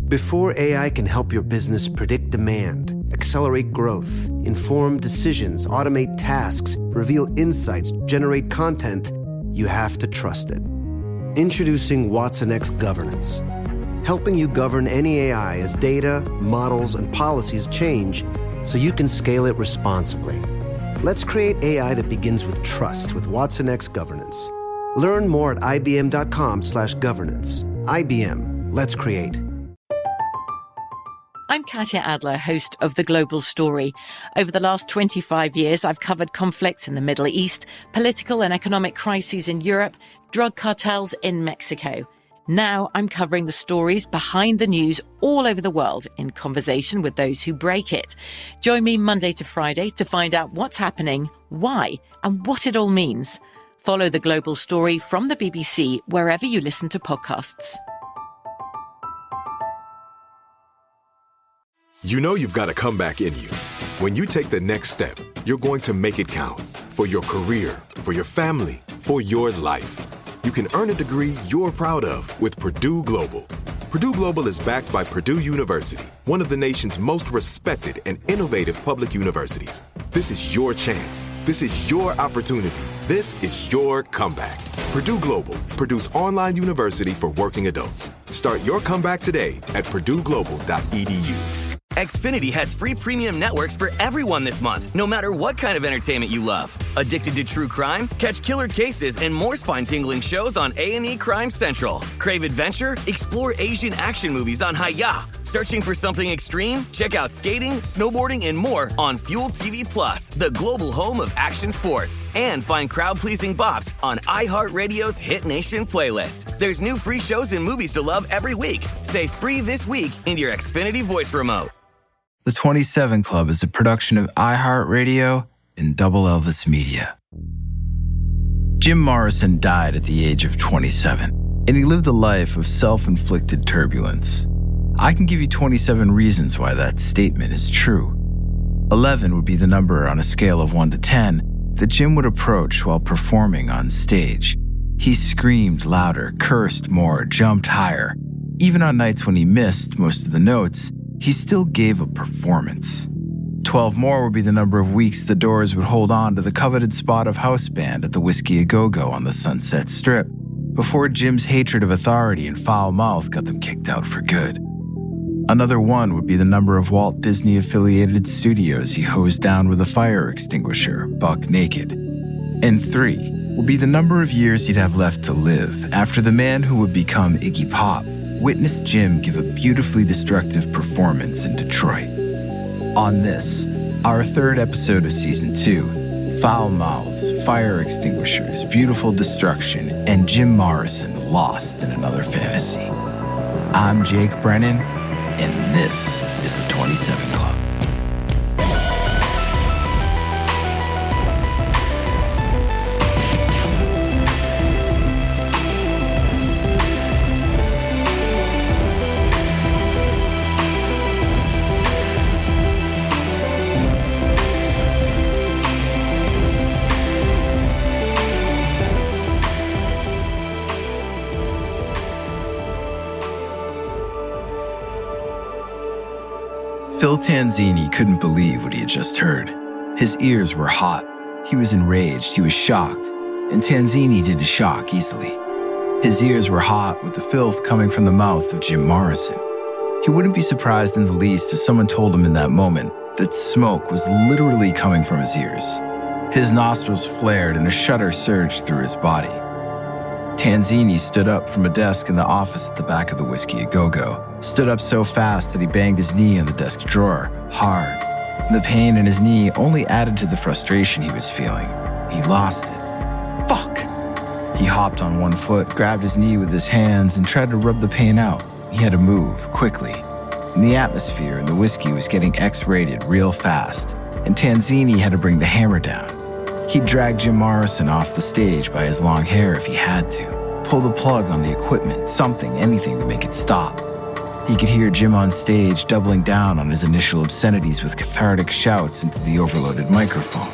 Before AI can help your business predict demand, accelerate growth, inform decisions, automate tasks, reveal insights, generate content, you have to trust it. Introducing watsonx Governance, helping you govern any AI as data, models, and policies change so you can scale it responsibly. Let's create AI that begins with trust with watsonx Governance. Learn more at ibm.com/governance. IBM, let's create. I'm Katya Adler, host of The Global Story. Over the last 25 years, I've covered conflicts in the Middle East, political and economic crises in Europe, drug cartels in Mexico. Now I'm covering the stories behind the news all over the world in conversation with those who break it. Join me Monday to Friday to find out what's happening, why, and what it all means. Follow The Global Story from the BBC wherever you listen to podcasts. You know you've got a comeback in you. When you take the next step, you're going to make it count. For your career, for your family, for your life. You can earn a degree you're proud of with Purdue Global. Purdue Global is backed by Purdue University, one of the nation's most respected and innovative public universities. This is your chance. This is your opportunity. This is your comeback. Purdue Global, Purdue's online university for working adults. Start your comeback today at purdueglobal.edu. Xfinity has free premium networks for everyone this month, no matter what kind of entertainment you love. Addicted to true crime? Catch killer cases and more spine-tingling shows on A&E Crime Central. Crave adventure? Explore Asian action movies on Hi-YAH. Searching for something extreme? Check out skating, snowboarding, and more on Fuel TV Plus, the global home of action sports. And find crowd-pleasing bops on iHeartRadio's Hit Nation playlist. There's new free shows and movies to love every week. Say free this week in your Xfinity voice remote. The 27 Club is a production of iHeartRadio and Double Elvis Media. Jim Morrison died at the age of 27, and he lived a life of self-inflicted turbulence. I can give you 27 reasons why that statement is true. 11 would be the number on a scale of 1 to 10 that Jim would approach while performing on stage. He screamed louder, cursed more, jumped higher. Even on nights when he missed most of the notes, he still gave a performance. 12 more would be the number of weeks the Doors would hold on to the coveted spot of house band at the Whiskey A Go-Go on the Sunset Strip, before Jim's hatred of authority and foul mouth got them kicked out for good. Another 1 would be the number of Walt Disney-affiliated studios he hosed down with a fire extinguisher, buck naked. And 3 would be the number of years he'd have left to live after the man who would become Iggy Pop witnessed Jim give a beautifully destructive performance in Detroit. On this, our 3rd episode of Season 2, Foul Mouths, Fire Extinguishers, Beautiful Destruction, and Jim Morrison lost in another fantasy. I'm Jake Brennan, and this is the 27 Club. Phil Tanzini couldn't believe what he had just heard. His ears were hot. He was enraged. He was shocked. And Tanzini didn't shock easily. His ears were hot with the filth coming from the mouth of Jim Morrison. He wouldn't be surprised in the least if someone told him in that moment that smoke was literally coming from his ears. His nostrils flared and a shudder surged through his body. Tanzini stood up from a desk in the office at the back of the Whiskey A Go-Go, stood up so fast that he banged his knee on the desk drawer, hard. The pain in his knee only added to the frustration he was feeling. He lost it. Fuck! He hopped on one foot, grabbed his knee with his hands, and tried to rub the pain out. He had to move, quickly. And the atmosphere in the whiskey was getting X-rated real fast, and Tanzini had to bring the hammer down. He'd drag Jim Morrison off the stage by his long hair if he had to, pull the plug on the equipment, something, anything to make it stop. He could hear Jim on stage doubling down on his initial obscenities with cathartic shouts into the overloaded microphone.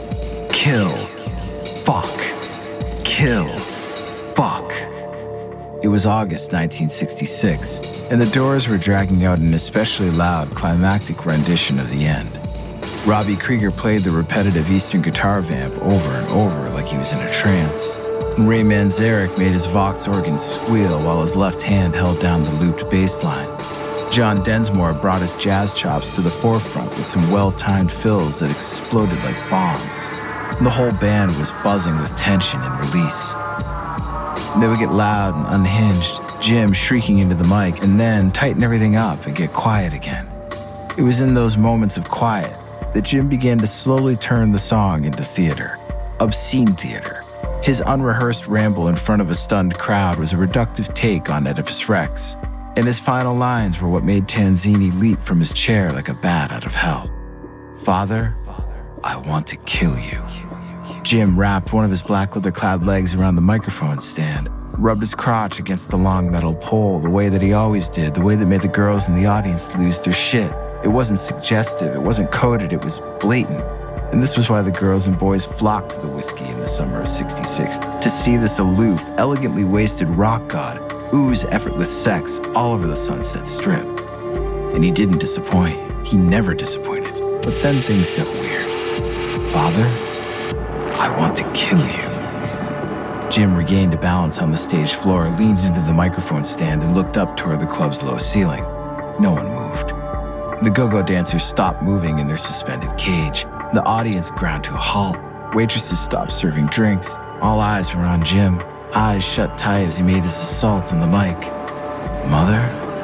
Kill. Fuck. Kill. Fuck. It was August 1966, and the Doors were dragging out an especially loud, climactic rendition of the end. Robbie Krieger played the repetitive Eastern guitar vamp over and over like he was in a trance. And Ray Manzarek made his Vox organ squeal while his left hand held down the looped bass line. John Densmore brought his jazz chops to the forefront with some well-timed fills that exploded like bombs. And the whole band was buzzing with tension and release. They would get loud and unhinged, Jim shrieking into the mic, and then tighten everything up and get quiet again. It was in those moments of quiet that Jim began to slowly turn the song into theater. Obscene theater. His unrehearsed ramble in front of a stunned crowd was a reductive take on Oedipus Rex, and his final lines were what made Tanzini leap from his chair like a bat out of hell. "Father, I want to kill you." Jim wrapped one of his black leather-clad legs around the microphone stand, rubbed his crotch against the long metal pole the way that he always did, the way that made the girls in the audience lose their shit. It wasn't suggestive, it wasn't coded, it was blatant. And this was why the girls and boys flocked to the whiskey in the summer of '66, to see this aloof, elegantly wasted rock god ooze effortless sex all over the Sunset Strip. And he didn't disappoint. He never disappointed. But then things got weird. "Father, I want to kill you." Jim regained a balance on the stage floor, leaned into the microphone stand, and looked up toward the club's low ceiling. No one moved. The go-go dancers stopped moving in their suspended cage. The audience ground to a halt. Waitresses stopped serving drinks. All eyes were on Jim, eyes shut tight as he made his assault on the mic. "Mother,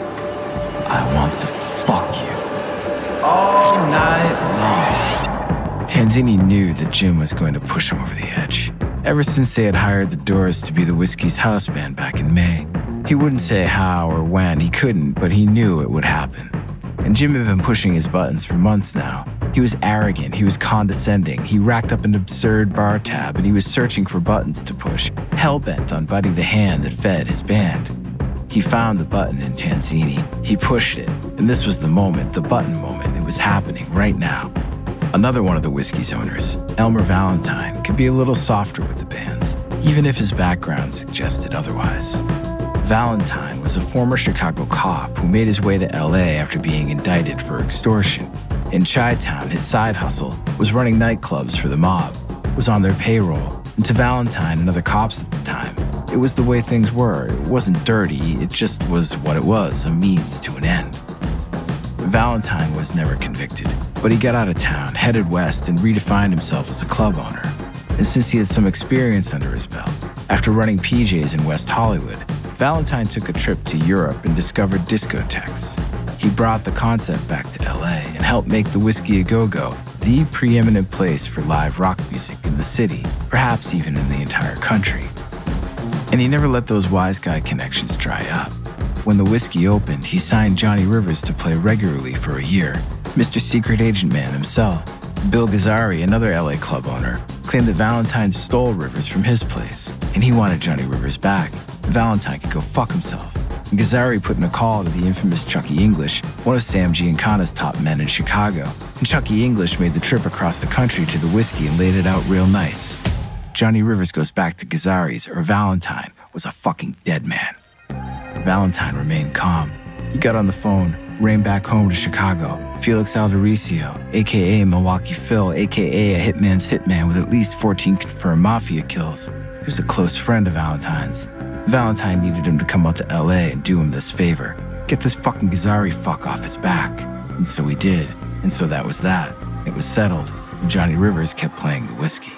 I want to fuck you all night long." Tanzini knew that Jim was going to push him over the edge. Ever since they had hired the Doors to be the Whiskey's house band back in May. He wouldn't say how or when, he couldn't, but he knew it would happen. And Jim had been pushing his buttons for months now. He was arrogant, he was condescending, he racked up an absurd bar tab, and he was searching for buttons to push, hell-bent on biting the hand that fed his band. He found the button in Tanzini, he pushed it, and this was the moment, the button moment. It was happening right now. Another one of the Whiskey's owners, Elmer Valentine, could be a little softer with the bands, even if his background suggested otherwise. Valentine was a former Chicago cop who made his way to LA after being indicted for extortion. In Chi-Town, his side hustle was running nightclubs for the mob, was on their payroll, and to Valentine and other cops at the time, it was the way things were. It wasn't dirty, it just was what it was, a means to an end. Valentine was never convicted, but he got out of town, headed west, and redefined himself as a club owner. And since he had some experience under his belt, after running PJs in West Hollywood, Valentine took a trip to Europe and discovered discotheques. He brought the concept back to LA and helped make the Whiskey A Go-Go the preeminent place for live rock music in the city, perhaps even in the entire country. And he never let those wise guy connections dry up. When the Whiskey opened, he signed Johnny Rivers to play regularly for a year, Mr. Secret Agent Man himself. Bill Gazzari, another LA club owner, claimed that Valentine stole Rivers from his place, and he wanted Johnny Rivers back. Valentine could go fuck himself. And Gazzari put in a call to the infamous Chucky English, one of Sam Giancana's top men in Chicago, and Chucky English made the trip across the country to the Whiskey and laid it out real nice. Johnny Rivers goes back to Gazzari's, or Valentine was a fucking dead man. Valentine remained calm. He got on the phone, ran back home to Chicago. Felix Aldericio, a.k.a. Milwaukee Phil, a.k.a. a hitman's hitman with at least 14 confirmed mafia kills, he was a close friend of Valentine's. Valentine needed him to come out to LA and do him this favor. Get this fucking Gazzari fuck off his back. And so he did. And so that was that. It was settled. And Johnny Rivers kept playing the Whiskey.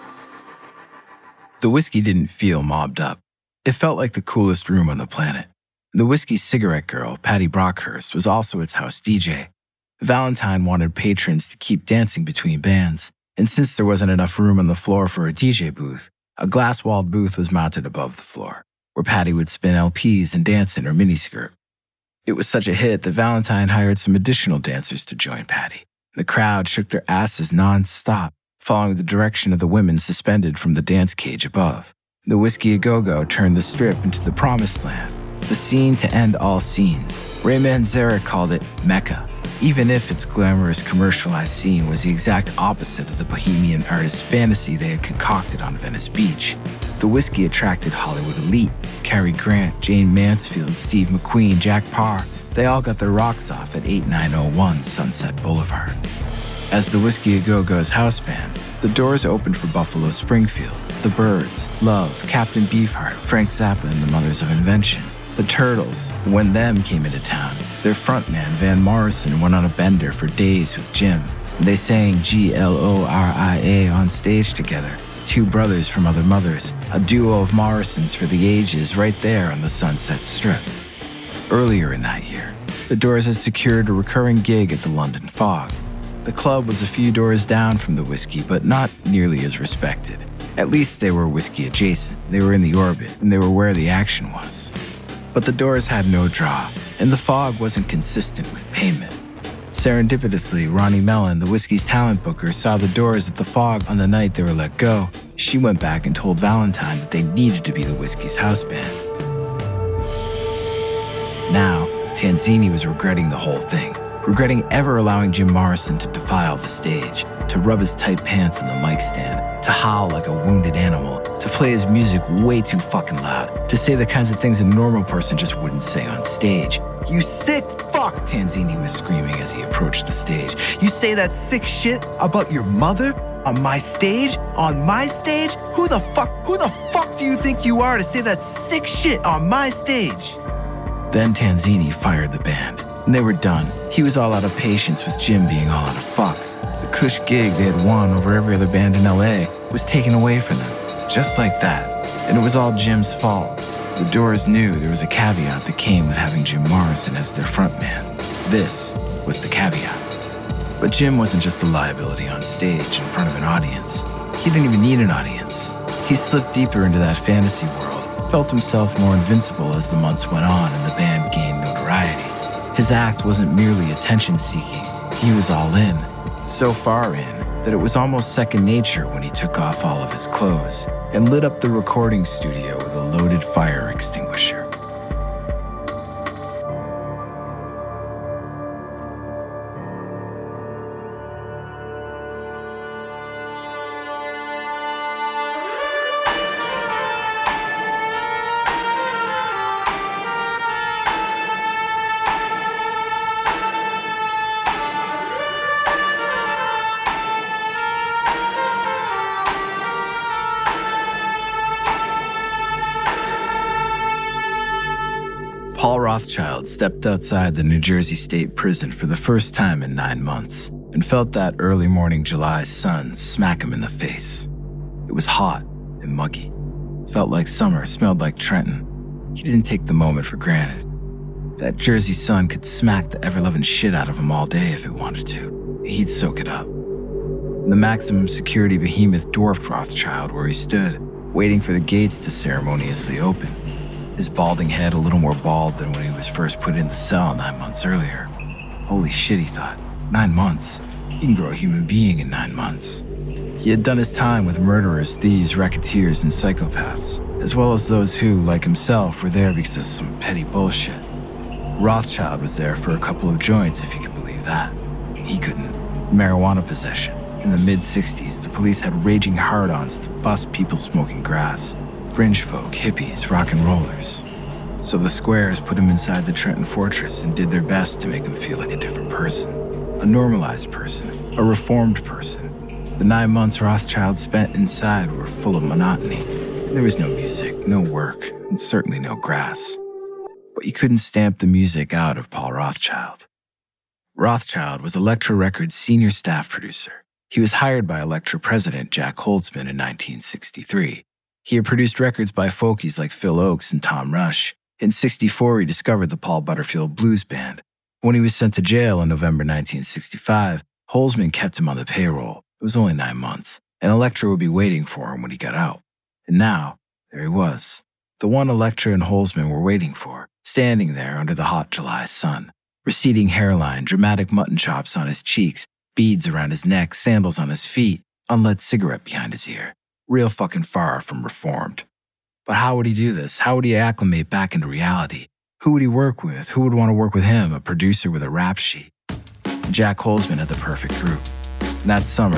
The Whiskey didn't feel mobbed up. It felt like the coolest room on the planet. The Whiskey's cigarette girl, Patty Brockhurst, was also its house DJ. Valentine wanted patrons to keep dancing between bands, and since there wasn't enough room on the floor for a DJ booth, a glass-walled booth was mounted above the floor, where Patty would spin LPs and dance in her miniskirt. It was such a hit that Valentine hired some additional dancers to join Patty. The crowd shook their asses non-stop, following the direction of the women suspended from the dance cage above. The Whiskey A Go-Go turned the Strip into the promised land, the scene to end all scenes. Ray Manzarek called it Mecca, even if its glamorous commercialized scene was the exact opposite of the bohemian artist's fantasy they had concocted on Venice Beach. The whiskey attracted Hollywood elite. Cary Grant, Jane Mansfield, Steve McQueen, Jack Parr, they all got their rocks off at 8901 Sunset Boulevard. As the Whiskey A Go-Go's house band, the doors opened for Buffalo Springfield, The Byrds, Love, Captain Beefheart, Frank Zappa and the Mothers of Invention. The Turtles, when them came into town, their frontman Van Morrison went on a bender for days with Jim. They sang Gloria on stage together. Two brothers from other mothers, a duo of Morrisons for the ages right there on the Sunset Strip. Earlier in that year, the Doors had secured a recurring gig at the London Fog. The club was a few doors down from the Whiskey, but not nearly as respected. At least they were Whiskey adjacent, they were in the orbit, and they were where the action was. But the Doors had no draw, and the Fog wasn't consistent with payment. Serendipitously, Ronnie Mellon, the Whiskey's talent booker, saw the Doors at the Fog on the night they were let go. She went back and told Valentine that they needed to be the Whiskey's house band. Now, Tanzini was regretting the whole thing, regretting ever allowing Jim Morrison to defile the stage, to rub his tight pants on the mic stand, to howl like a wounded animal, to play his music way too fucking loud, to say the kinds of things a normal person just wouldn't say on stage. "You sick fuck," Tanzini was screaming as he approached the stage. "You say that sick shit about your mother? On my stage? On my stage? Who the fuck do you think you are to say that sick shit on my stage?" Then Tanzini fired the band, and they were done. He was all out of patience with Jim being all out of fucks. The cush gig they had won over every other band in LA was taken away from them, just like that. And it was all Jim's fault. The Doors knew there was a caveat that came with having Jim Morrison as their frontman. This was the caveat. But Jim wasn't just a liability on stage in front of an audience. He didn't even need an audience. He slipped deeper into that fantasy world, felt himself more invincible as the months went on and the band gained notoriety. His act wasn't merely attention-seeking. He was all in, so far in that it was almost second nature when he took off all of his clothes and lit up the recording studio with a loaded fire extinguisher. Paul Rothchild stepped outside the New Jersey State Prison for the first time in 9 months and felt that early morning July sun smack him in the face. It was hot and muggy. Felt like summer, smelled like Trenton. He didn't take the moment for granted. That Jersey sun could smack the ever-loving shit out of him all day if it wanted to. He'd soak it up. The maximum security behemoth dwarfed Rothchild where he stood, waiting for the gates to ceremoniously open. His balding head a little more bald than when he was first put in the cell 9 months earlier. Holy shit, he thought. 9 months? You can grow a human being in 9 months. He had done his time with murderers, thieves, racketeers, and psychopaths, as well as those who, like himself, were there because of some petty bullshit. Rothchild was there for a couple of joints, if you could believe that. He couldn't. Marijuana possession. In the mid-60s, the police had raging hard-ons to bust people smoking grass. Fringe folk, hippies, rock and rollers. So the squares put him inside the Trenton Fortress and did their best to make him feel like a different person. A normalized person. A reformed person. The 9 months Rothchild spent inside were full of monotony. There was no music, no work, and certainly no grass. But you couldn't stamp the music out of Paul Rothchild. Rothchild was Elektra Records' senior staff producer. He was hired by Elektra president Jack Holzman in 1963. He had produced records by folkies like Phil Oakes and Tom Rush. In '64, he discovered the Paul Butterfield Blues Band. When he was sent to jail in November 1965, Holzman kept him on the payroll. It was only 9 months, and Elektra would be waiting for him when he got out. And now, there he was. The one Elektra and Holzman were waiting for, standing there under the hot July sun. Receding hairline, dramatic mutton chops on his cheeks, beads around his neck, sandals on his feet, unlit cigarette behind his ear. Real fucking far from reformed. But how would he do this? How would he acclimate back into reality? Who would he work with? Who would want to work with him, a producer with a rap sheet? Jack Holzman had the perfect group. And that summer,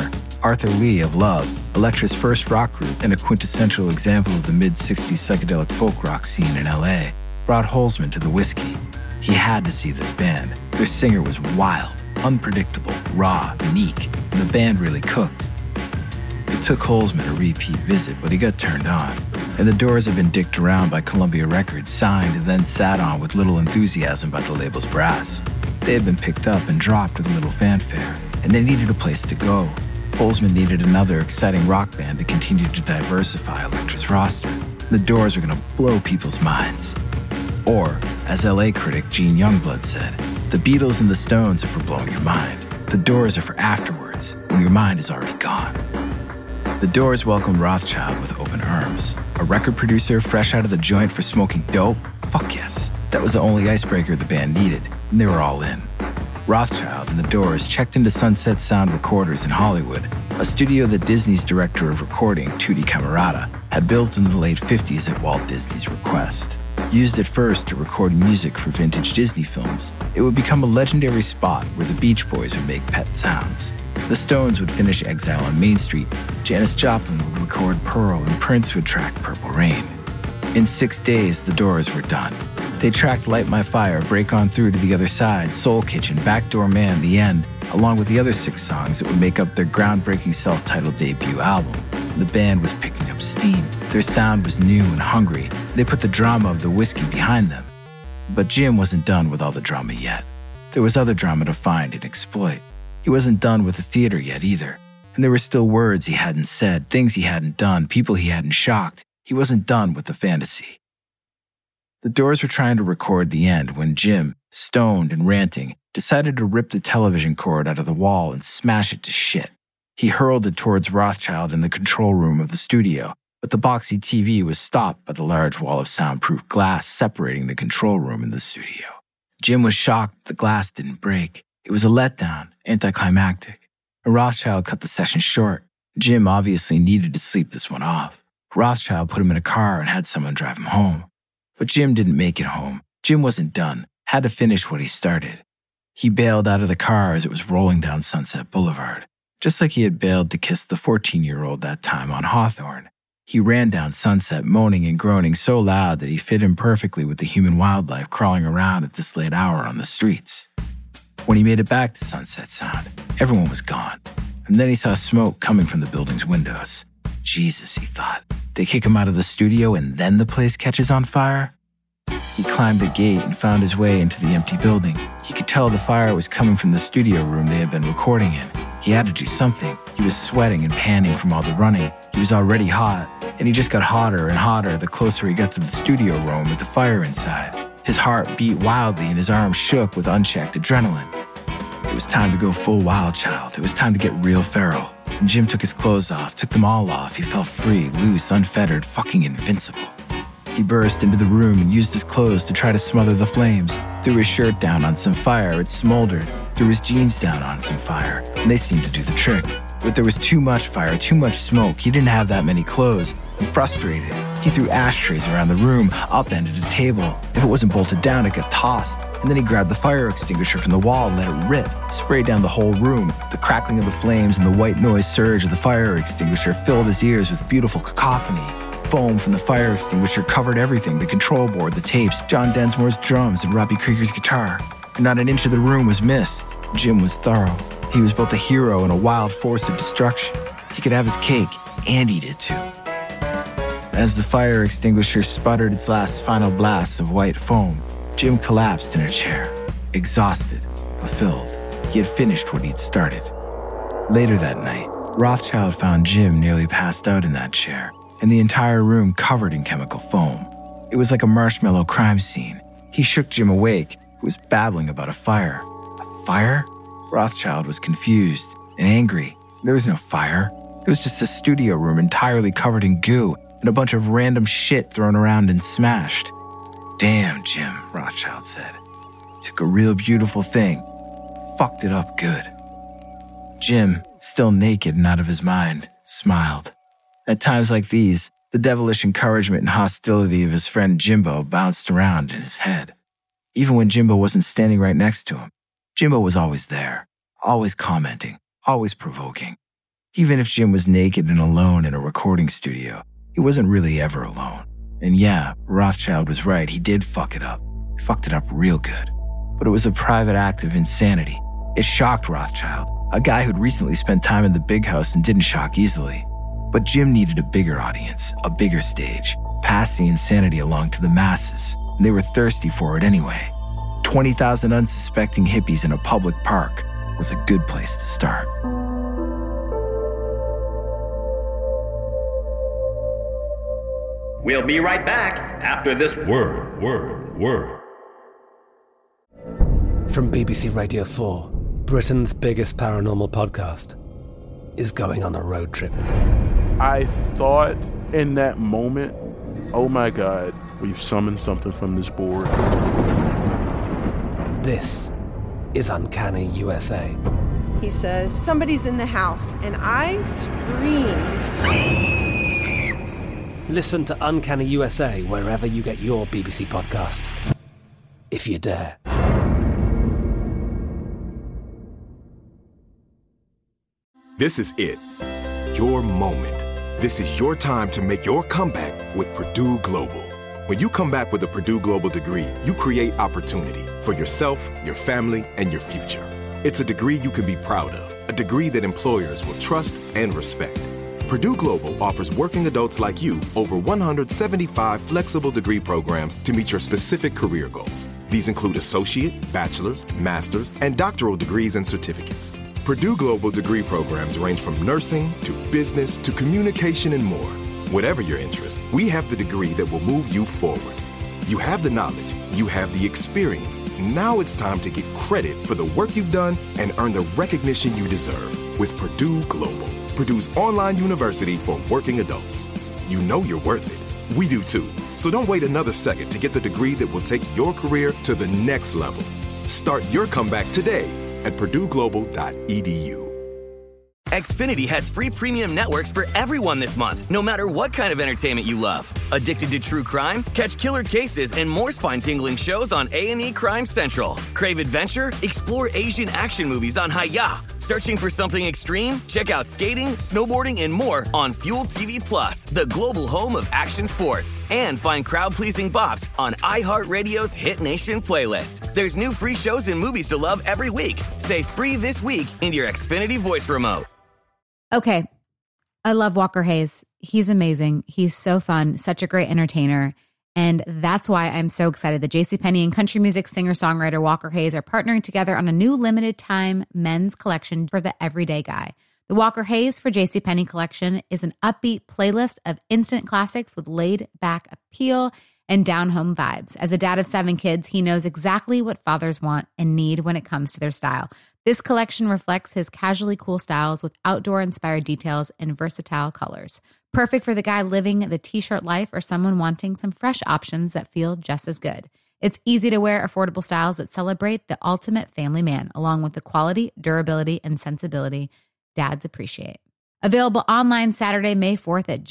Arthur Lee of Love, Elektra's first rock group and a quintessential example of the mid-60s psychedelic folk rock scene in LA, brought Holzman to the Whiskey. He had to see this band. Their singer was wild, unpredictable, raw, unique, and the band really cooked. It took Holzman a repeat visit, but he got turned on. And the Doors had been dicked around by Columbia Records, signed and then sat on with little enthusiasm by the label's brass. They had been picked up and dropped with little fanfare, and they needed a place to go. Holzman needed another exciting rock band to continue to diversify Elektra's roster. The Doors were going to blow people's minds. Or, as LA critic Gene Youngblood said, the Beatles and the Stones are for blowing your mind. The Doors are for afterwards, when your mind is already gone. The Doors welcomed Rothschild with open arms. A record producer fresh out of the joint for smoking dope? Fuck yes. That was the only icebreaker the band needed, and they were all in. Rothschild and the Doors checked into Sunset Sound Recorders in Hollywood, a studio that Disney's director of recording, Tutti Camerata, had built in the late 50s at Walt Disney's request. Used at first to record music for vintage Disney films, it would become a legendary spot where the Beach Boys would make pet sounds. The Stones would finish Exile on Main Street, Janis Joplin would record Pearl, and Prince would track Purple Rain. In 6 days, the Doors were done. They tracked Light My Fire, Break On Through to the Other Side, Soul Kitchen, Backdoor Man, The End, along with the other 6 songs that would make up their groundbreaking self-titled debut album. The band was picking up steam. Their sound was new and hungry. They put the drama of the Whiskey behind them. But Jim wasn't done with all the drama yet. There was other drama to find and exploit. He wasn't done with the theater yet either. And there were still words he hadn't said, things he hadn't done, people he hadn't shocked. He wasn't done with the fantasy. The Doors were trying to record The End when Jim, stoned and ranting, decided to rip the television cord out of the wall and smash it to shit. He hurled it towards Rothschild in the control room of the studio, but the boxy TV was stopped by the large wall of soundproof glass separating the control room and the studio. Jim was shocked the glass didn't break. It was a letdown, anticlimactic. And Rothschild cut the session short. Jim obviously needed to sleep this one off. Rothschild put him in a car and had someone drive him home. But Jim didn't make it home. Jim wasn't done, had to finish what he started. He bailed out of the car as it was rolling down Sunset Boulevard, just like he had bailed to kiss the 14-year-old that time on Hawthorne. He ran down Sunset, moaning and groaning so loud that he fit in perfectly with the human wildlife crawling around at this late hour on the streets. When he made it back to Sunset Sound, everyone was gone. And then he saw smoke coming from the building's windows. Jesus, he thought. They kick him out of the studio and then the place catches on fire? He climbed the gate and found his way into the empty building. He could tell the fire was coming from the studio room they had been recording in. He had to do something. He was sweating and panting from all the running. He was already hot, and he just got hotter and hotter the closer he got to the studio room with the fire inside. His heart beat wildly and his arms shook with unchecked adrenaline. It was time to go full wild child. It was time to get real feral. And Jim took his clothes off, took them all off. He felt free, loose, unfettered, fucking invincible. He burst into the room and used his clothes to try to smother the flames. Threw his shirt down on some fire, it smoldered. Threw his jeans down on some fire, and they seemed to do the trick. But there was too much fire, too much smoke. He didn't have that many clothes. And frustrated, he threw ashtrays around the room, upended a table. If it wasn't bolted down, it got tossed. And then he grabbed the fire extinguisher from the wall and let it rip, sprayed down the whole room. The crackling of the flames and the white noise surge of the fire extinguisher filled his ears with beautiful cacophony. Foam from the fire extinguisher covered everything, the control board, the tapes, John Densmore's drums, and Robbie Krieger's guitar. And not an inch of the room was missed. Jim was thorough. He was both a hero and a wild force of destruction. He could have his cake, and eat it too. As the fire extinguisher sputtered its last final blast of white foam, Jim collapsed in a chair, exhausted, fulfilled. He had finished what he'd started. Later that night, Rothschild found Jim nearly passed out in that chair, and the entire room covered in chemical foam. It was like a marshmallow crime scene. He shook Jim awake, who was babbling about a fire. A fire? Rothschild was confused and angry. There was no fire. It was just a studio room entirely covered in goo and a bunch of random shit thrown around and smashed. Damn, Jim, Rothschild said. Took a real beautiful thing, fucked it up good. Jim, still naked and out of his mind, smiled. At times like these, the devilish encouragement and hostility of his friend Jimbo bounced around in his head. Even when Jimbo wasn't standing right next to him, Jimbo was always there, always commenting, always provoking. Even if Jim was naked and alone in a recording studio, he wasn't really ever alone. And yeah, Rothschild was right, he did fuck it up. He fucked it up real good. But it was a private act of insanity. It shocked Rothschild, a guy who'd recently spent time in the big house and didn't shock easily. But Jim needed a bigger audience, a bigger stage, pass the insanity along to the masses, and they were thirsty for it anyway. 20,000 unsuspecting hippies in a public park was a good place to start. We'll be right back after this word. From BBC Radio 4, Britain's biggest paranormal podcast is going on a road trip. I thought in that moment, oh my God, we've summoned something from this board. This is Uncanny USA. He says, somebody's in the house, and I screamed. Listen to Uncanny USA wherever you get your BBC podcasts, if you dare. This is it. Your moment. This is your time to make your comeback with Purdue Global. When you come back with a Purdue Global degree, you create opportunity for yourself, your family, and your future. It's a degree you can be proud of, a degree that employers will trust and respect. Purdue Global offers working adults like you over 175 flexible degree programs to meet your specific career goals. These include associate, bachelor's, master's, and doctoral degrees and certificates. Purdue Global degree programs range from nursing to business to communication and more. Whatever your interest, we have the degree that will move you forward. You have the knowledge, you have the experience. Now it's time to get credit for the work you've done and earn the recognition you deserve with Purdue Global, Purdue's online university for working adults. You know you're worth it. We do too. So don't wait another second to get the degree that will take your career to the next level. Start your comeback today at purdueglobal.edu. Xfinity has free premium networks for everyone this month, no matter what kind of entertainment you love. Addicted to true crime? Catch killer cases and more spine-tingling shows on A&E Crime Central. Crave adventure? Explore Asian action movies on Hi-YAH. Searching for something extreme? Check out skating, snowboarding, and more on Fuel TV Plus, the global home of action sports. And find crowd-pleasing bops on iHeartRadio's Hit Nation playlist. There's new free shows and movies to love every week. Say free this week in your Xfinity voice remote. Okay, I love Walker Hayes. He's amazing. He's so fun, such a great entertainer. And that's why I'm so excited that JCPenney and country music singer-songwriter Walker Hayes are partnering together on a new limited-time men's collection for the everyday guy. The Walker Hayes for JCPenney collection is an upbeat playlist of instant classics with laid-back appeal and down-home vibes. As a dad of 7 kids, he knows exactly what fathers want and need when it comes to their style. This collection reflects his casually cool styles with outdoor-inspired details and versatile colors. Perfect for the guy living the t-shirt life or someone wanting some fresh options that feel just as good. It's easy to wear, affordable styles that celebrate the ultimate family man, along with the quality, durability, and sensibility dads appreciate. Available online Saturday, May 4th at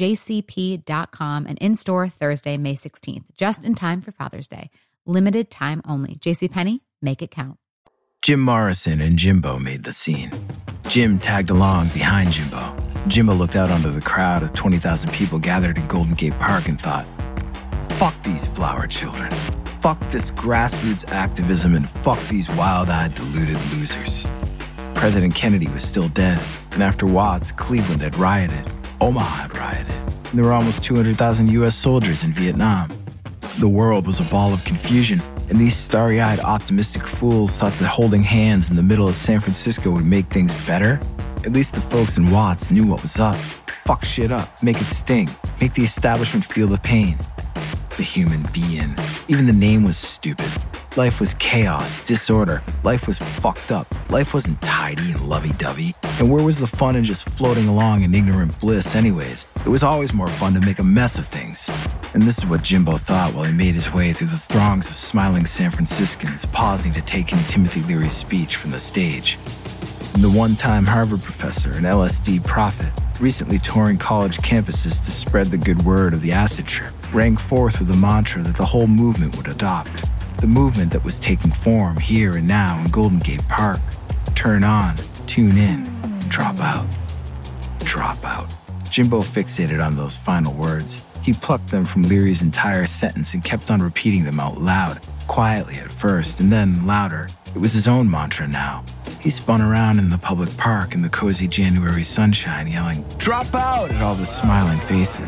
jcp.com and in-store Thursday, May 16th, just in time for Father's Day. Limited time only. JCPenney, make it count. Jim Morrison and Jimbo made the scene. Jim tagged along behind Jimbo. Jimbo looked out onto the crowd of 20,000 people gathered in Golden Gate Park and thought, fuck these flower children. Fuck this grassroots activism and fuck these wild-eyed, deluded losers. President Kennedy was still dead, and after Watts, Cleveland had rioted. Omaha had rioted. And there were almost 200,000 U.S. soldiers in Vietnam. The world was a ball of confusion, and these starry-eyed, optimistic fools thought that holding hands in the middle of San Francisco would make things better. At least the folks in Watts knew what was up. Fuck shit up, make it sting, make the establishment feel the pain. The human being. Even the name was stupid. Life was chaos, disorder. Life was fucked up. Life wasn't tidy and lovey-dovey. And where was the fun in just floating along in ignorant bliss anyways? It was always more fun to make a mess of things. And this is what Jimbo thought while he made his way through the throngs of smiling San Franciscans, pausing to take in Timothy Leary's speech from the stage. And the one-time Harvard professor and LSD prophet, recently touring college campuses to spread the good word of the acid trip, rang forth with a mantra that the whole movement would adopt. The movement that was taking form here and now in Golden Gate Park. Turn on, tune in, drop out. dropout. Jimbo fixated on those final words. He plucked them from Leary's entire sentence and kept on repeating them out loud, quietly at first, and then louder. It was his own mantra now. He spun around in the public park in the cozy January sunshine, yelling, "Drop out!" at all the smiling faces.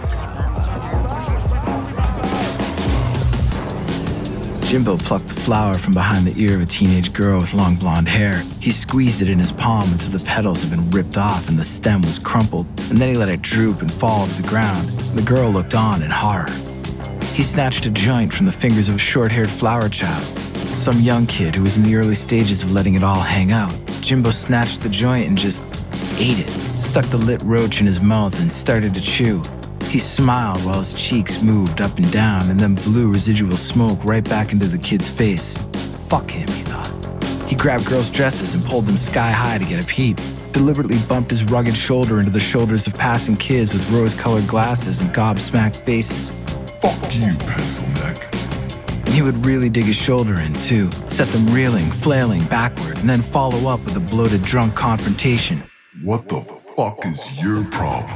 Jimbo plucked the flower from behind the ear of a teenage girl with long blonde hair. He squeezed it in his palm until the petals had been ripped off and the stem was crumpled, and then he let it droop and fall to the ground. The girl looked on in horror. He snatched a joint from the fingers of a short-haired flower child, some young kid who was in the early stages of letting it all hang out. Jimbo snatched the joint and just ate it, stuck the lit roach in his mouth and started to chew. He smiled while his cheeks moved up and down and then blew residual smoke right back into the kid's face. Fuck him, he thought. He grabbed girls' dresses and pulled them sky high to get a peep, deliberately bumped his rugged shoulder into the shoulders of passing kids with rose-colored glasses and gobsmacked faces. Fuck you, pencil neck. And he would really dig his shoulder in, too, set them reeling, flailing backward, and then follow up with a bloated drunk confrontation. What the fuck is your problem?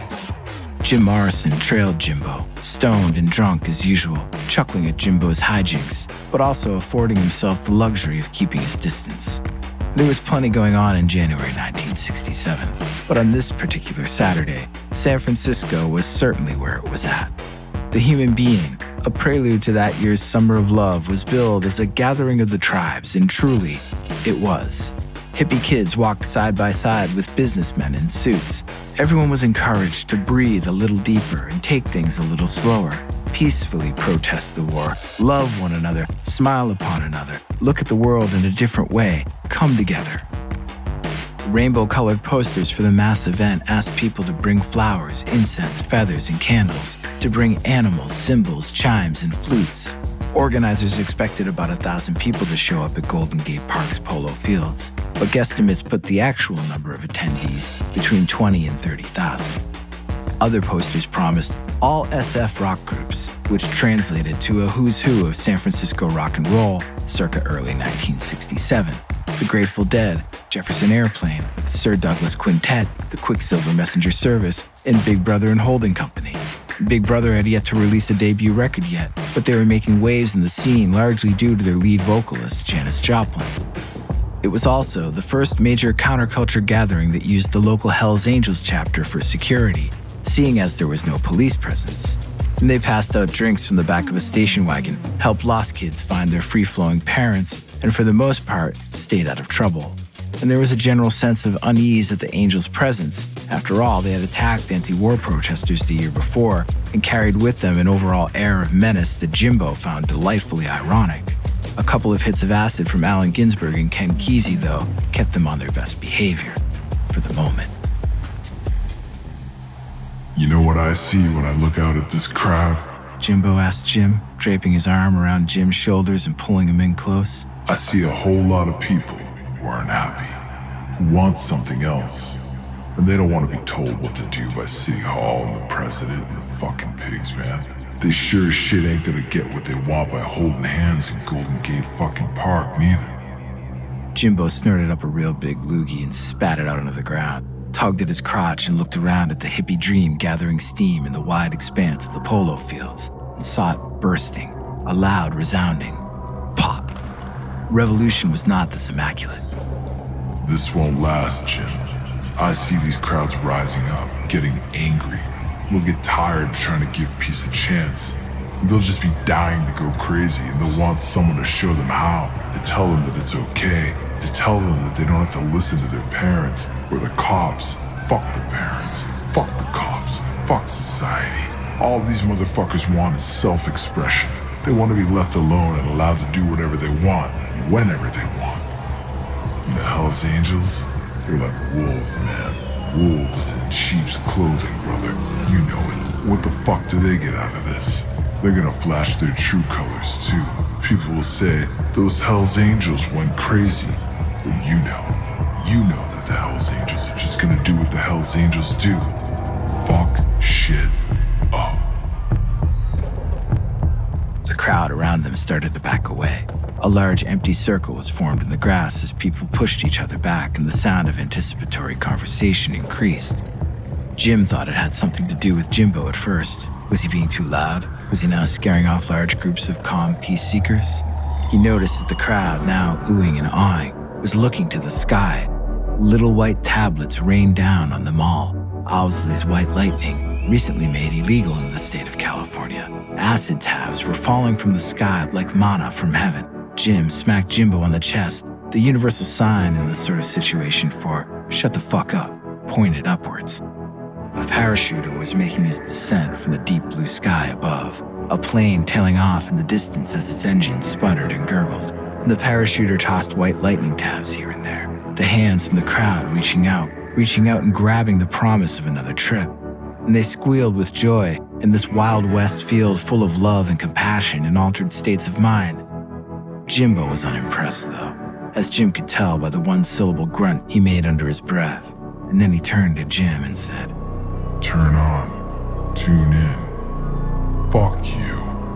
Jim Morrison trailed Jimbo, stoned and drunk as usual, chuckling at Jimbo's hijinks, but also affording himself the luxury of keeping his distance. There was plenty going on in January 1967, but on this particular Saturday, San Francisco was certainly where it was at. The Human Being, a prelude to that year's Summer of Love, was billed as a gathering of the tribes, and truly, it was. Hippie kids walked side by side with businessmen in suits. Everyone was encouraged to breathe a little deeper and take things a little slower, peacefully protest the war, love one another, smile upon another, look at the world in a different way, come together. Rainbow-colored posters for the mass event asked people to bring flowers, incense, feathers, and candles, to bring animals, cymbals, chimes, and flutes. Organizers expected about 1,000 people to show up at Golden Gate Park's polo fields, but guesstimates put the actual number of attendees between 20 and 30,000. Other posters promised all SF rock groups, which translated to a who's who of San Francisco rock and roll circa early 1967. The Grateful Dead, Jefferson Airplane, the Sir Douglas Quintet, the Quicksilver Messenger Service, and Big Brother and Holding Company. Big Brother had yet to release a debut record yet, but they were making waves in the scene largely due to their lead vocalist, Janis Joplin. It was also the first major counterculture gathering that used the local Hells Angels chapter for security, seeing as there was no police presence. And they passed out drinks from the back of a station wagon, helped lost kids find their free-flowing parents, and for the most part, stayed out of trouble. And there was a general sense of unease at the Angels' presence. After all, they had attacked anti-war protesters the year before and carried with them an overall air of menace that Jimbo found delightfully ironic. A couple of hits of acid from Allen Ginsberg and Ken Kesey, though, kept them on their best behavior, for the moment. You know what I see when I look out at this crowd? Jimbo asked Jim, draping his arm around Jim's shoulders and pulling him in close. I see a whole lot of people who aren't happy, who want something else. And they don't want to be told what to do by City Hall and the president and the fucking pigs, man. They sure as shit ain't gonna get what they want by holding hands in Golden Gate fucking Park, neither. Jimbo snorted up a real big loogie and spat it out onto the ground, tugged at his crotch and looked around at the hippie dream gathering steam in the wide expanse of the polo fields and saw it bursting, a loud, resounding pop. Revolution was not this immaculate. This won't last, Jim. I see these crowds rising up, getting angry. They'll get tired of trying to give peace a chance. They'll just be dying to go crazy, and they'll want someone to show them how, to tell them that it's okay, to tell them that they don't have to listen to their parents or the cops. Fuck the parents, fuck the cops, fuck society. All these motherfuckers want is self-expression. They want to be left alone and allowed to do whatever they want, whenever they want. And the Hells Angels, they're like wolves, man. Wolves in sheep's clothing, brother. You know it. What the fuck do they get out of this? They're gonna flash their true colors, too. People will say, those Hells Angels went crazy. But you know that the Hells Angels are just gonna do what the Hells Angels do. Fuck shit up. The crowd around them started to back away. A large empty circle was formed in the grass as people pushed each other back and the sound of anticipatory conversation increased. Jim thought it had something to do with Jimbo at first. Was he being too loud? Was he now scaring off large groups of calm peace seekers? He noticed that the crowd, now oohing and awing, was looking to the sky. Little white tablets rained down on them all. Owsley's white lightning, recently made illegal in the state of California. Acid tabs were falling from the sky like manna from heaven. Jim smacked Jimbo on the chest, the universal sign in this sort of situation for "shut the fuck up," pointed upwards. A parachuter was making his descent from the deep blue sky above, a plane tailing off in the distance as its engine sputtered and gurgled. The parachuter tossed white lightning tabs here and there, the hands from the crowd reaching out and grabbing the promise of another trip. And they squealed with joy in this Wild West field full of love and compassion and altered states of mind. Jimbo was unimpressed, though, as Jim could tell by the one-syllable grunt he made under his breath. And then he turned to Jim and said, "Turn on. Tune in. Fuck you."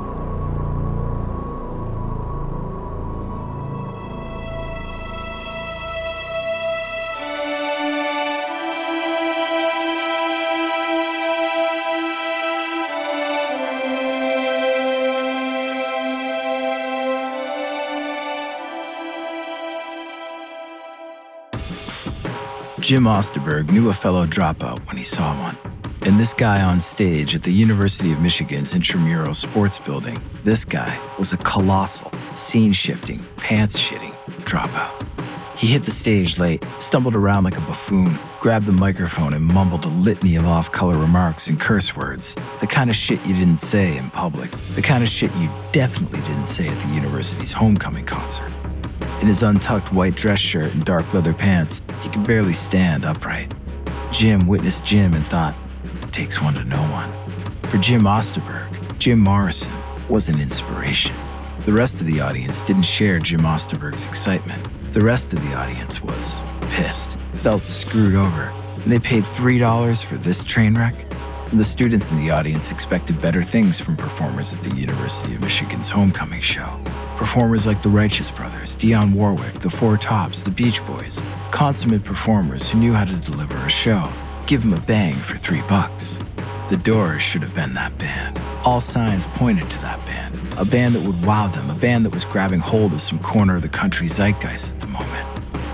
Jim Osterberg knew a fellow dropout when he saw one. And this guy on stage at the University of Michigan's intramural sports building, this guy was a colossal, scene-shifting, pants-shitting dropout. He hit the stage late, stumbled around like a buffoon, grabbed the microphone and mumbled a litany of off-color remarks and curse words. The kind of shit you didn't say in public. The kind of shit you definitely didn't say at the university's homecoming concert. In his untucked white dress shirt and dark leather pants, he could barely stand upright. Jim witnessed Jim and thought, takes one to know one. For Jim Osterberg, Jim Morrison was an inspiration. The rest of the audience didn't share Jim Osterberg's excitement. The rest of the audience was pissed, felt screwed over, and they paid $3 for this train wreck. And the students in the audience expected better things from performers at the University of Michigan's homecoming show. Performers like the Righteous Brothers, Dionne Warwick, the Four Tops, the Beach Boys, consummate performers who knew how to deliver a show. Give them a bang for $3. The Doors should have been that band. All signs pointed to that band. A band that would wow them, a band that was grabbing hold of some corner of the country zeitgeist at the moment.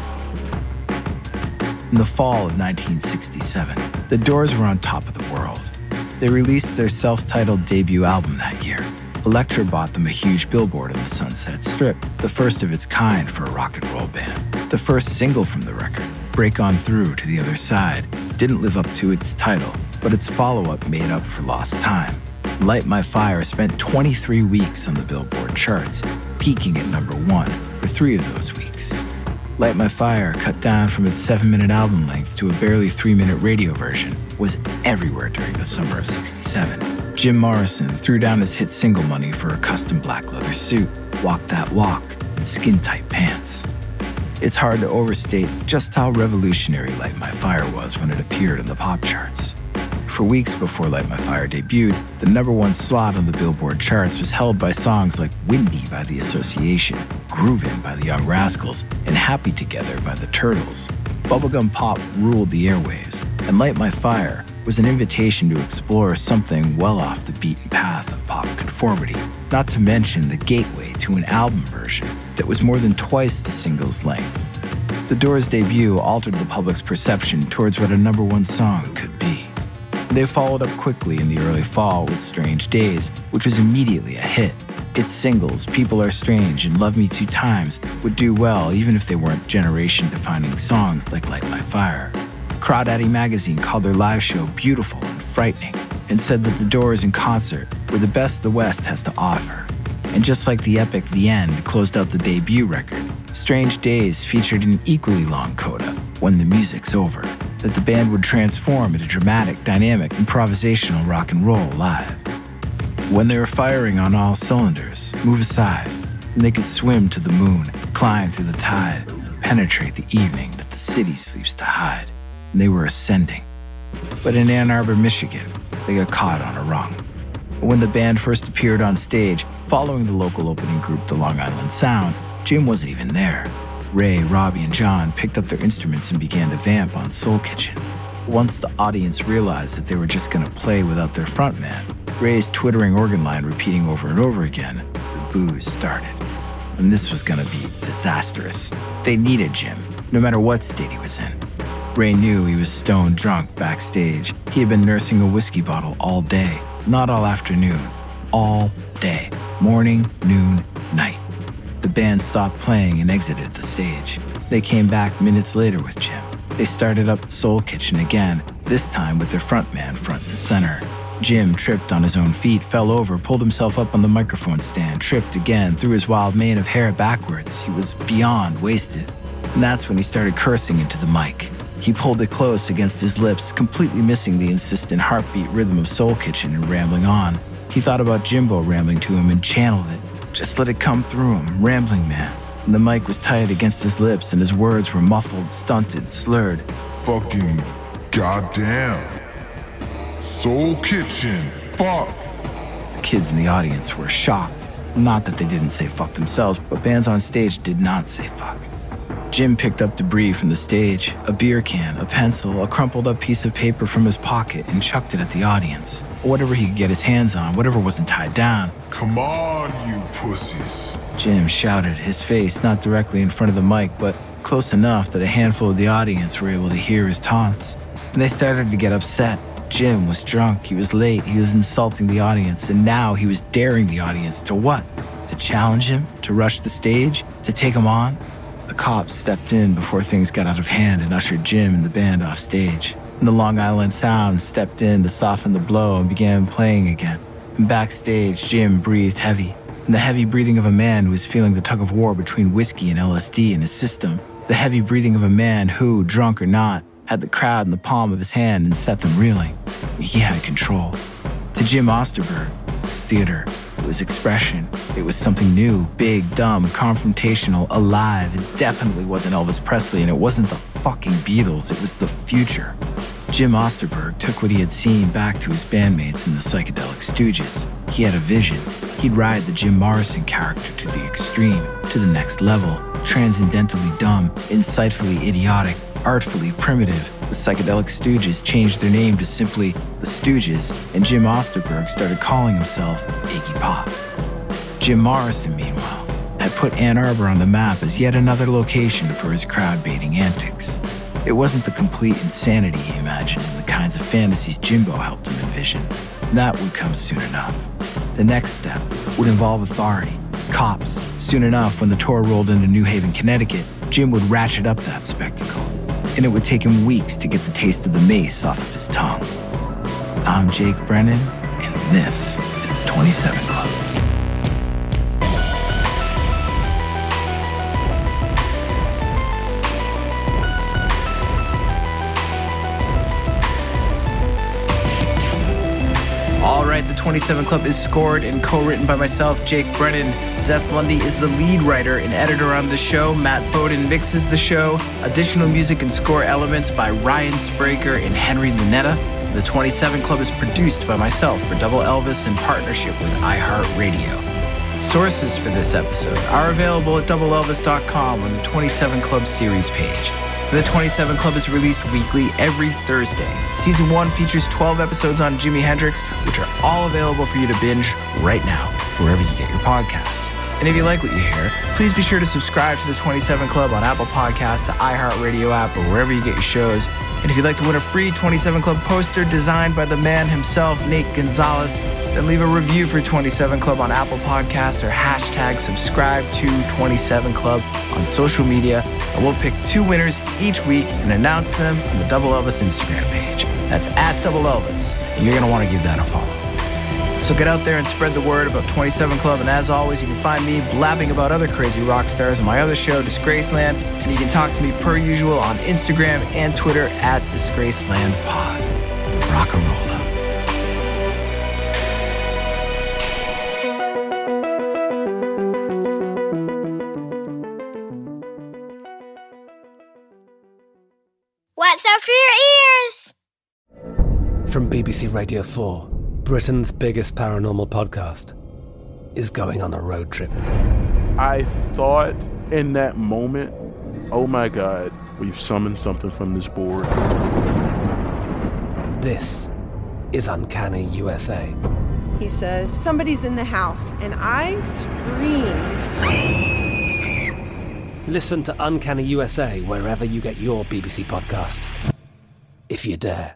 In the fall of 1967, the Doors were on top of the world. They released their self-titled debut album that year. Elektra bought them a huge billboard on the Sunset Strip, the first of its kind for a rock and roll band. The first single from the record, Break On Through to the Other Side, didn't live up to its title, but its follow-up made up for lost time. Light My Fire spent 23 weeks on the Billboard charts, peaking at number 1 for 3 of those weeks. Light My Fire, cut down from its 7-minute album length to a barely 3-minute radio version, was everywhere during the summer of '67. Jim Morrison threw down his hit single money for a custom black leather suit, Walk That Walk, and skin-tight pants. It's hard to overstate just how revolutionary Light My Fire was when it appeared on the pop charts. For weeks before Light My Fire debuted, the number 1 slot on the Billboard charts was held by songs like Windy by The Association, Groovin' by the Young Rascals, and Happy Together by the Turtles. Bubblegum pop ruled the airwaves, and Light My Fire was an invitation to explore something well off the beaten path of pop conformity, not to mention the gateway to an album version that was more than twice the single's length. The Doors' debut altered the public's perception towards what a number 1 song could be. They followed up quickly in the early fall with Strange Days, which was immediately a hit. Its singles, People Are Strange and Love Me 2 Times, would do well even if they weren't generation-defining songs like Light My Fire. Crawdaddy magazine called their live show beautiful and frightening, and said that the Doors in concert were the best the West has to offer. And just like the epic The End closed out the debut record, Strange Days featured an equally long coda, When the Music's Over, that the band would transform into dramatic, dynamic, improvisational rock and roll live. When they were firing on all cylinders, move aside, and they could swim to the moon, climb through the tide, penetrate the evening that the city sleeps to hide. And they were ascending. But in Ann Arbor, Michigan, they got caught on a rung. When the band first appeared on stage, following the local opening group, the Long Island Sound, Jim wasn't even there. Ray, Robbie, and John picked up their instruments and began to vamp on Soul Kitchen. Once the audience realized that they were just going to play without their frontman, Ray's twittering organ line repeating over and over again, the boos started. And this was going to be disastrous. They needed Jim, no matter what state he was in. Ray knew he was stone drunk backstage. He had been nursing a whiskey bottle all day, not all afternoon, all day, morning, noon, night. The band stopped playing and exited the stage. They came back minutes later with Jim. They started up Soul Kitchen again, this time with their frontman front and center. Jim tripped on his own feet, fell over, pulled himself up on the microphone stand, tripped again, threw his wild mane of hair backwards. He was beyond wasted. And that's when he started cursing into the mic. He pulled it close against his lips, completely missing the insistent heartbeat rhythm of Soul Kitchen and rambling on. He thought about Jimbo rambling to him and channeled it. Just let it come through him, rambling man. And the mic was tight against his lips and his words were muffled, stunted, slurred. Fucking goddamn. Soul Kitchen, fuck. The kids in the audience were shocked. Not that they didn't say fuck themselves, but bands on stage did not say fuck. Jim picked up debris from the stage, a beer can, a pencil, a crumpled up piece of paper from his pocket and chucked it at the audience. Whatever he could get his hands on, whatever wasn't tied down. Come on, you pussies. Jim shouted, his face not directly in front of the mic, but close enough that a handful of the audience were able to hear his taunts. And they started to get upset. Jim was drunk, he was late, he was insulting the audience, and now he was daring the audience to what? To challenge him? To rush the stage? To take him on? The cops stepped in before things got out of hand and ushered Jim and the band off stage. And the Long Island Sound stepped in to soften the blow and began playing again. And backstage, Jim breathed heavy. And the heavy breathing of a man who was feeling the tug of war between whiskey and LSD in his system. The heavy breathing of a man who, drunk or not, had the crowd in the palm of his hand and set them reeling. He had control. To Jim Osterberg, it was theater. It was expression. It was something new, big, dumb, confrontational, alive. It definitely wasn't Elvis Presley, and it wasn't the fucking Beatles. It was the future. Jim Osterberg took what he had seen back to his bandmates in the Psychedelic Stooges. He had a vision. He'd ride the Jim Morrison character to the extreme, to the next level, transcendentally dumb, insightfully idiotic, artfully primitive. The Psychedelic Stooges changed their name to simply The Stooges, and Jim Osterberg started calling himself Iggy Pop. Jim Morrison, meanwhile, had put Ann Arbor on the map as yet another location for his crowd-baiting antics. It wasn't the complete insanity he imagined and the kinds of fantasies Jimbo helped him envision. That would come soon enough. The next step would involve authority, cops. Soon enough, when the tour rolled into New Haven, Connecticut, Jim would ratchet up that spectacle. And it would take him weeks to get the taste of the mace off of his tongue. I'm Jake Brennan, and this is the 27 Club. All right, the 27 Club is scored and co-written by myself, Jake Brennan. Zeth Lundy is the lead writer and editor on the show. Matt Bowden mixes the show. Additional music and score elements by Ryan Spraker and Henry Lunetta. The 27 Club is produced by myself for Double Elvis in partnership with iHeartRadio. Sources for this episode are available at doubleelvis.com on the 27 Club series page. The 27 Club is released weekly every Thursday. Season 1 features 12 episodes on Jimi Hendrix, which are all available for you to binge right now, wherever you get your podcasts. And if you like what you hear, please be sure to subscribe to the 27 Club on Apple Podcasts, the iHeartRadio app, or wherever you get your shows. And if you'd like to win a free 27 Club poster designed by the man himself, Nate Gonzalez, then leave a review for 27 Club on Apple Podcasts or hashtag subscribe to 27 Club on social media. And we'll pick 2 winners each week and announce them on the Double Elvis Instagram page. That's at Double Elvis. And you're going to want to give that a follow. So get out there and spread the word about 27 Club. And as always, you can find me blabbing about other crazy rock stars on my other show, Disgraceland. And you can talk to me per usual on Instagram and Twitter at DisgracelandPod. Rock-a-rolla. What's up for your ears? From BBC Radio 4, Britain's biggest paranormal podcast is going on a road trip. I thought in that moment, oh my God, we've summoned something from this board. This is Uncanny USA. He says, somebody's in the house, and I screamed. Listen to Uncanny USA wherever you get your BBC podcasts, if you dare.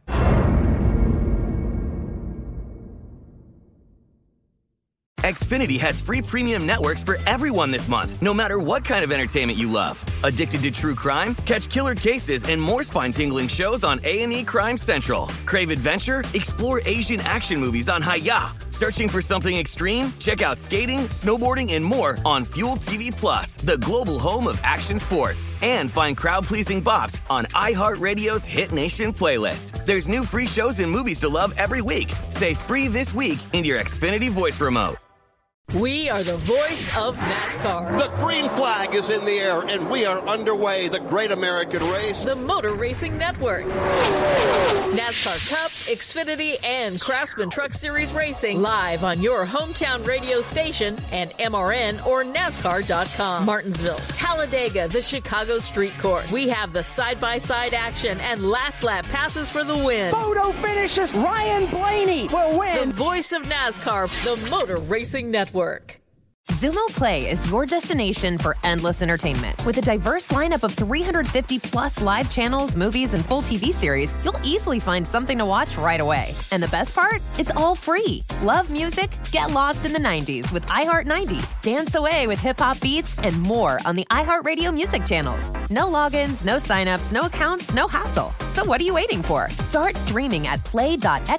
Xfinity has free premium networks for everyone this month, no matter what kind of entertainment you love. Addicted to true crime? Catch killer cases and more spine-tingling shows on A&E Crime Central. Crave adventure? Explore Asian action movies on Hi-YAH. Searching for something extreme? Check out skating, snowboarding, and more on Fuel TV Plus, the global home of action sports. And find crowd-pleasing bops on iHeartRadio's Hit Nation playlist. There's new free shows and movies to love every week. Say free this week in your Xfinity voice remote. We are the voice of NASCAR. The green flag is in the air, and we are underway. The Great American Race. The Motor Racing Network. NASCAR Cup, Xfinity, and Craftsman Truck Series Racing live on your hometown radio station and MRN or NASCAR.com. Martinsville, Talladega, the Chicago Street Course. We have the side-by-side action and last lap passes for the win. Photo finishes. Ryan Blaney will win. The voice of NASCAR, the Motor Racing Network. Xumo Play is your destination for endless entertainment. With a diverse lineup of 350-plus live channels, movies, and full TV series, you'll easily find something to watch right away. And the best part? It's all free. Love music? Get lost in the 90s with iHeart 90s, dance away with hip-hop beats, and more on the iHeartRadio music channels. No logins, no signups, no accounts, no hassle. So what are you waiting for? Start streaming at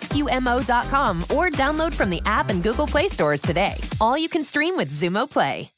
play.xumo.com or download from the app and Google Play stores today. All you can stream with Xumo Play.